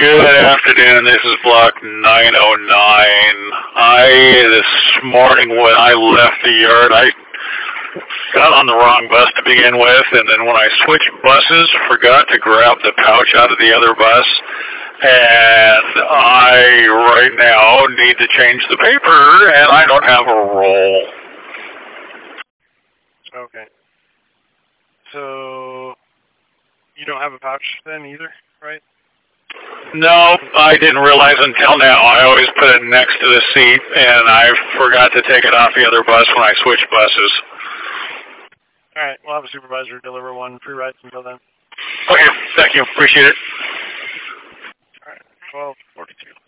Good afternoon. This is Block 909. This morning when I left the yard, I got on the wrong bus to begin with, and then when I switched buses, forgot to grab the pouch out of the other bus, and I right now need to change the paper, and I don't have a roll. Okay. So, you don't have a pouch then either, right? No, I didn't realize until now. I always put it next to the seat, and I forgot to take it off the other bus when I switched buses. All right, we'll have a supervisor deliver one. Free rides until then. Okay, thank you. Appreciate it. All right, 12:42.